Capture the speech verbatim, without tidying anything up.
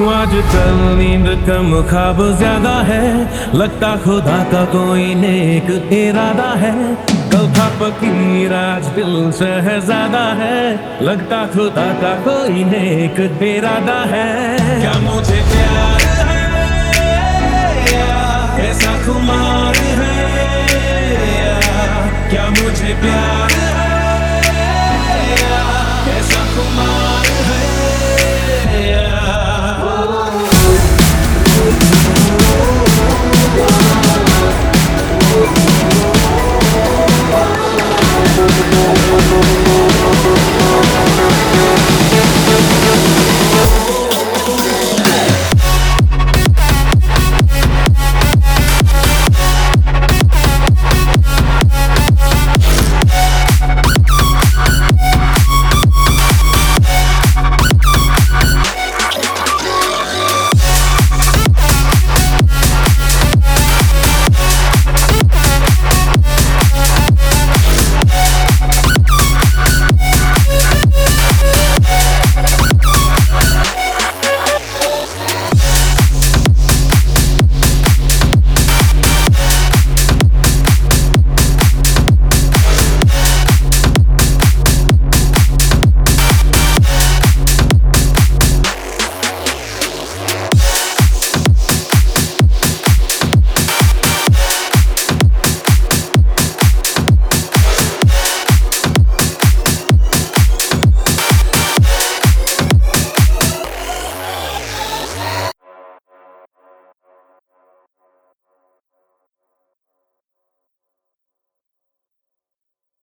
आजकल नींद कम ख्वाब ज्यादा है, लगता खुदा का कोई नेक इरादा है। कल था फकीर आज दिल शहजादा है, लगता खुदा का कोई नेक इरादा है। क्या मुझे प्यार है या कैसा खुमार है, या क्या मुझे प्यार